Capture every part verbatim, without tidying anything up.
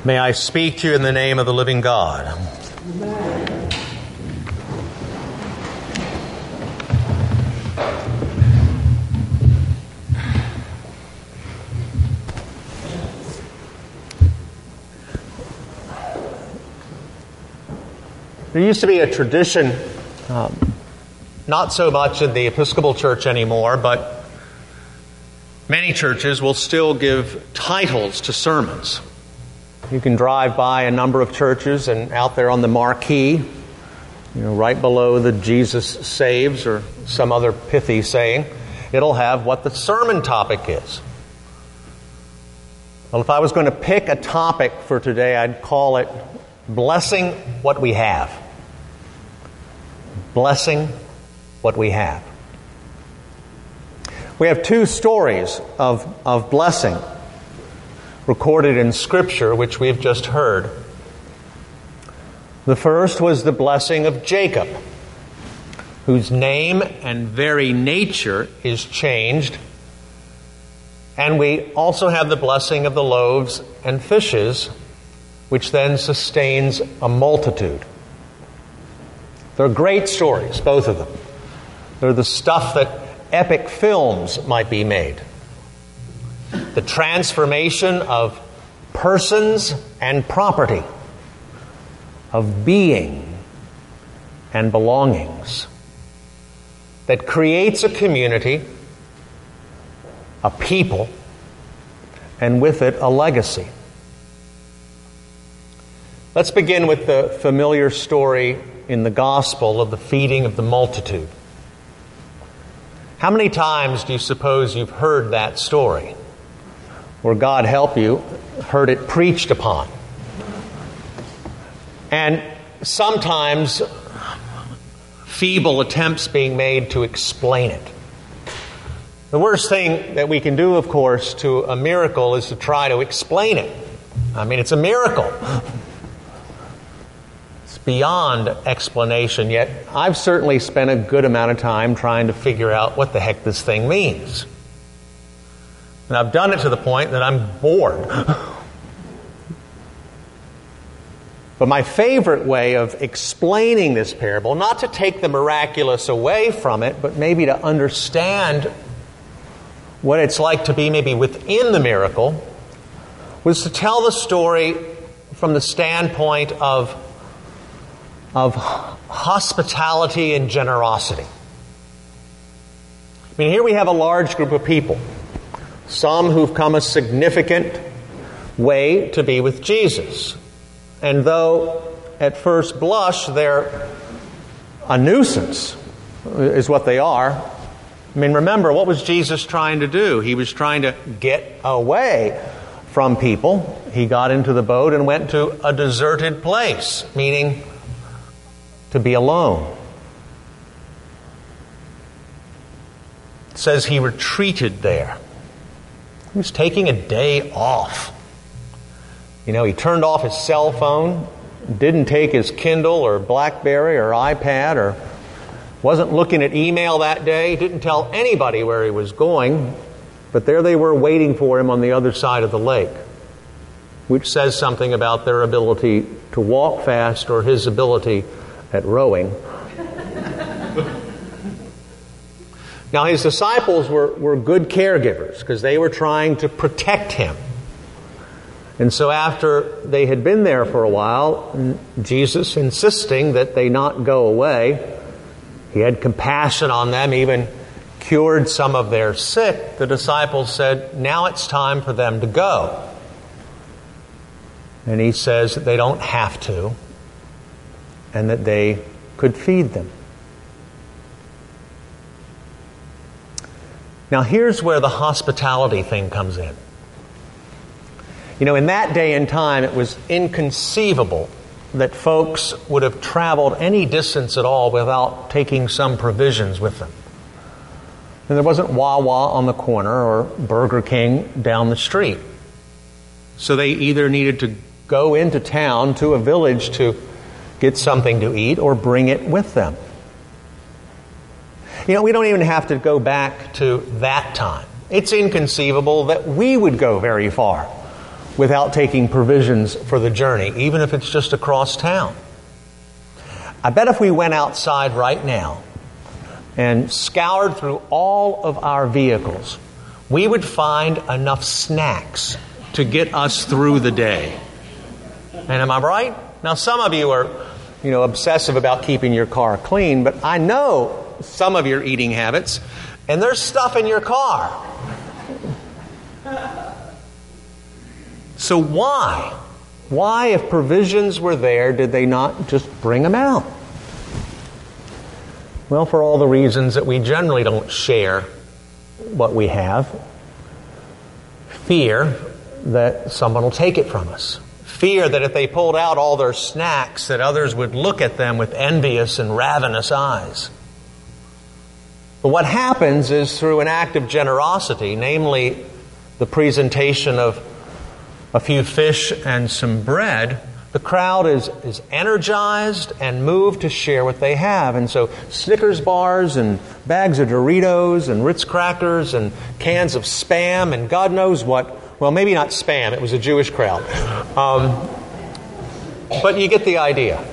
May I speak to you in the name of the living God. Amen. There used to be a tradition, um, not so much in the Episcopal Church anymore, but many churches will still give titles to sermons. You can drive by a number of churches and out there on the marquee, you know, right below the Jesus Saves or some other pithy saying, it'll have what the sermon topic is. Well, if I was going to pick a topic for today, I'd call it Blessing What We Have. Blessing what we have. We have two stories of, of blessing recorded in Scripture, which we've just heard. The first was the blessing of Jacob, whose name and very nature is changed. And we also have the blessing of the loaves and fishes, which then sustains a multitude. They're great stories, both of them. They're the stuff that epic films might be made. The transformation of persons and property, of being and belongings, that creates a community, a people, and with it a legacy. Let's begin with the familiar story in the Gospel of the feeding of the multitude. How many times do you suppose you've heard that story? Or, God help you, heard it preached upon? And sometimes feeble attempts being made to explain it. The worst thing that we can do, of course, to a miracle is to try to explain it. I mean, it's a miracle. It's beyond explanation, yet I've certainly spent a good amount of time trying to figure out what the heck this thing means. And I've done it to the point that I'm bored. But my favorite way of explaining this parable, not to take the miraculous away from it, but maybe to understand what it's like to be maybe within the miracle, was to tell the story from the standpoint of, of hospitality and generosity. I mean, here we have a large group of people. Some who've come a significant way to be with Jesus. And though at first blush they're a nuisance, is what they are. I mean, remember, what was Jesus trying to do? He was trying to get away from people. He got into the boat and went to a deserted place, meaning to be alone. It says he retreated there. He was taking a day off. You know, he turned off his cell phone, didn't take his Kindle or BlackBerry or iPad, or wasn't looking at email that day, didn't tell anybody where he was going, but there they were waiting for him on the other side of the lake, which says something about their ability to walk fast or his ability at rowing. Now, his disciples were, were good caregivers because they were trying to protect him. And so after they had been there for a while, Jesus insisting that they not go away, he had compassion on them, even cured some of their sick. The disciples said, now it's time for them to go. And he says that they don't have to, and that they could feed them. Now here's where the hospitality thing comes in. You know, in that day and time, it was inconceivable that folks would have traveled any distance at all without taking some provisions with them. And there wasn't Wawa on the corner or Burger King down the street. So they either needed to go into town to a village to get something to eat or bring it with them. You know, we don't even have to go back to that time. It's inconceivable that we would go very far without taking provisions for the journey, even if it's just across town. I bet if we went outside right now and scoured through all of our vehicles, we would find enough snacks to get us through the day. And am I right? Now, some of you are, you know, obsessive about keeping your car clean, but I know some of your eating habits, and there's stuff in your car. So why? Why, if provisions were there, did they not just bring them out? Well, for all the reasons that we generally don't share what we have. Fear that someone will take it from us. Fear that if they pulled out all their snacks, that others would look at them with envious and ravenous eyes. But what happens is, through an act of generosity, namely the presentation of a few fish and some bread, the crowd is, is energized and moved to share what they have. And so Snickers bars and bags of Doritos and Ritz crackers and cans of Spam and God knows what. Well, maybe not Spam. It was a Jewish crowd. Um, but you get the idea.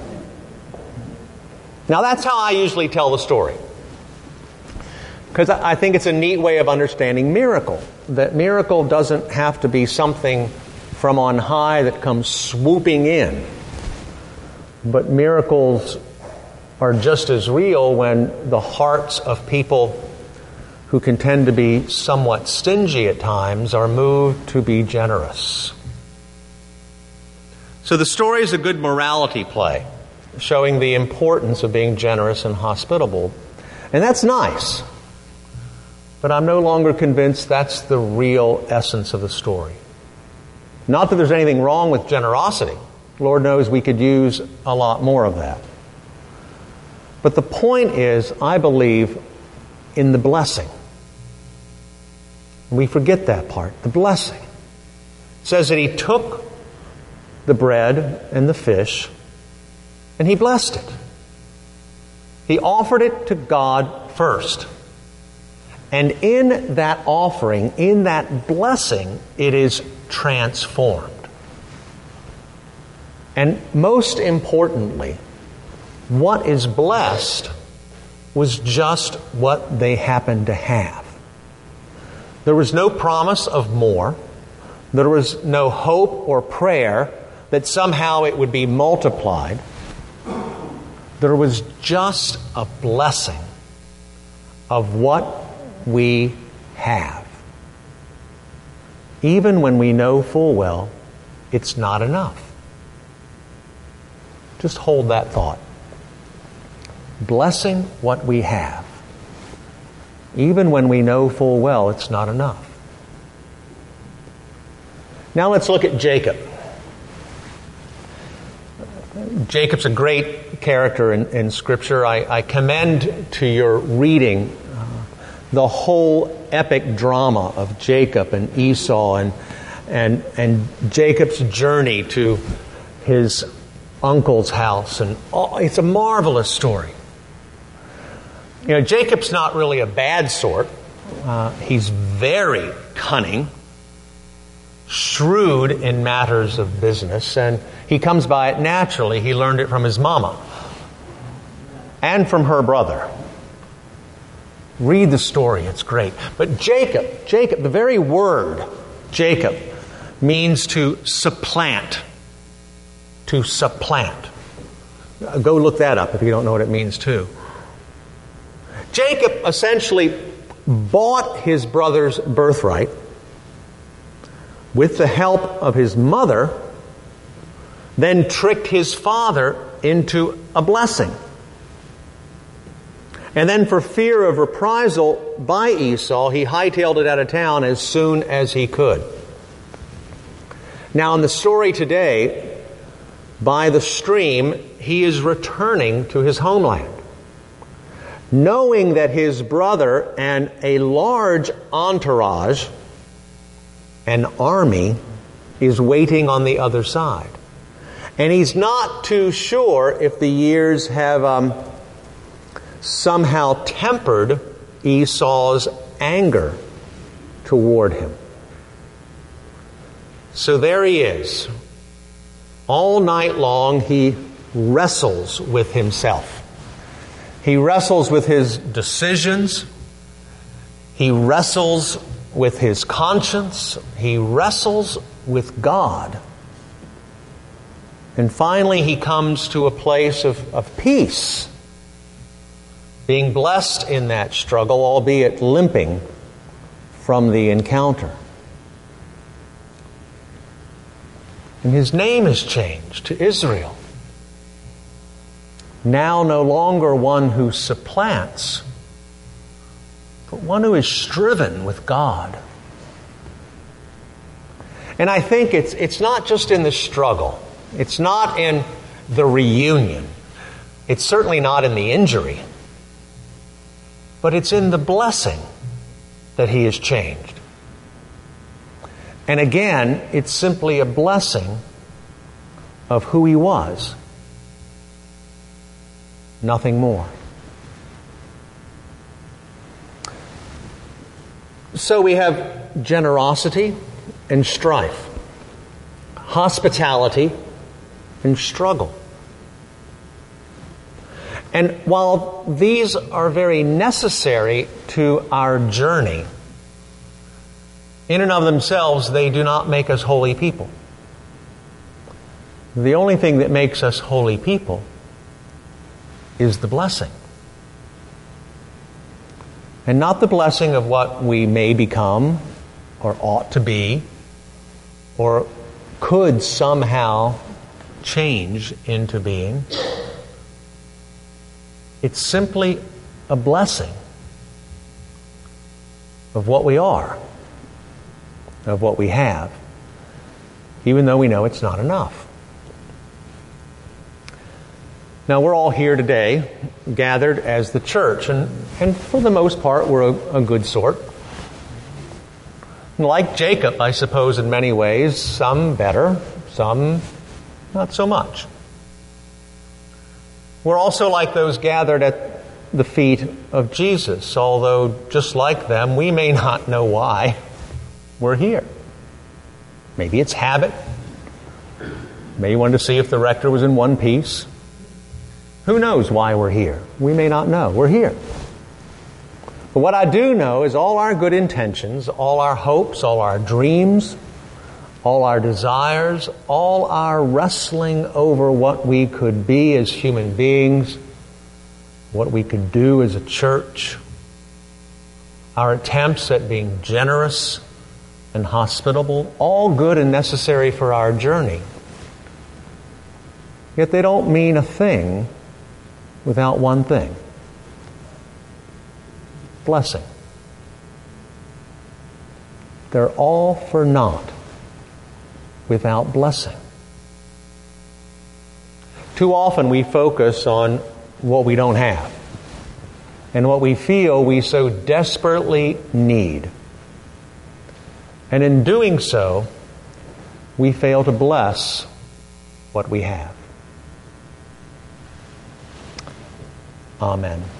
Now, that's how I usually tell the story. Because I think it's a neat way of understanding miracle. That miracle doesn't have to be something from on high that comes swooping in. But miracles are just as real when the hearts of people who can tend to be somewhat stingy at times are moved to be generous. So the story is a good morality play, showing the importance of being generous and hospitable. And that's nice. But I'm no longer convinced that's the real essence of the story. Not that there's anything wrong with generosity. Lord knows we could use a lot more of that. But the point is, I believe in the blessing. We forget that part, the blessing. It says that he took the bread and the fish and he blessed it. He offered it to God first. And in that offering, in that blessing, it is transformed. And most importantly, what is blessed was just what they happened to have. There was no promise of more. There was no hope or prayer that somehow it would be multiplied. There was just a blessing of what we have. Even when we know full well it's not enough. Just hold that thought. Blessing what we have, even when we know full well it's not enough. Now let's look at Jacob. Jacob's a great character in, in Scripture. I, I commend to your reading uh, the whole epic drama of Jacob and Esau and, and, and Jacob's journey to his uncle's house. And oh, it's a marvelous story. You know, Jacob's not really a bad sort. Uh, he's very cunning, shrewd in matters of business, and he comes by it naturally. He learned it from his mama and from her brother. Read the story, it's great. But Jacob, Jacob, the very word Jacob means to supplant. To supplant. Go look that up if you don't know what it means too. Jacob essentially bought his brother's birthright with the help of his mother, then tricked his father into a blessing. And then for fear of reprisal by Esau, he hightailed it out of town as soon as he could. Now in the story today, by the stream, he is returning to his homeland, knowing that his brother and a large entourage, an army, is waiting on the other side. And he's not too sure if the years have um, somehow tempered Esau's anger toward him. So there he is. All night long he wrestles with himself. He wrestles with his decisions. He wrestles with his conscience. He wrestles with God. And finally he comes to a place of, of peace, being blessed in that struggle, albeit limping from the encounter. And his name is changed to Israel. Now no longer one who supplants, but one who is striven with God. And I think it's it's not just in the struggle. It's not in the reunion. It's certainly not in the injury. But it's in the blessing that he is changed. And again, it's simply a blessing of who he was. Nothing more. So we have generosity and strife, hospitality and struggle. And while these are very necessary to our journey, in and of themselves, they do not make us holy people. The only thing that makes us holy people is the blessing. And not the blessing of what we may become, or ought to be, or could somehow change into being. It's simply a blessing of what we are, of what we have, even though we know it's not enough. Now, we're all here today, gathered as the church, and, and for the most part, we're a, a good sort. Like Jacob, I suppose, in many ways, some better, some not so much. We're also like those gathered at the feet of Jesus, although just like them, we may not know why we're here. Maybe it's habit. Maybe you wanted to see if the rector was in one piece. Who knows why we're here? We may not know. We're here. But what I do know is all our good intentions, all our hopes, all our dreams, all our desires, all our wrestling over what we could be as human beings, what we could do as a church, our attempts at being generous and hospitable, all good and necessary for our journey. Yet they don't mean a thing without one thing: blessing. They're all for naught without blessing. Too often we focus on what we don't have and what we feel we so desperately need. And in doing so, we fail to bless what we have. Amen.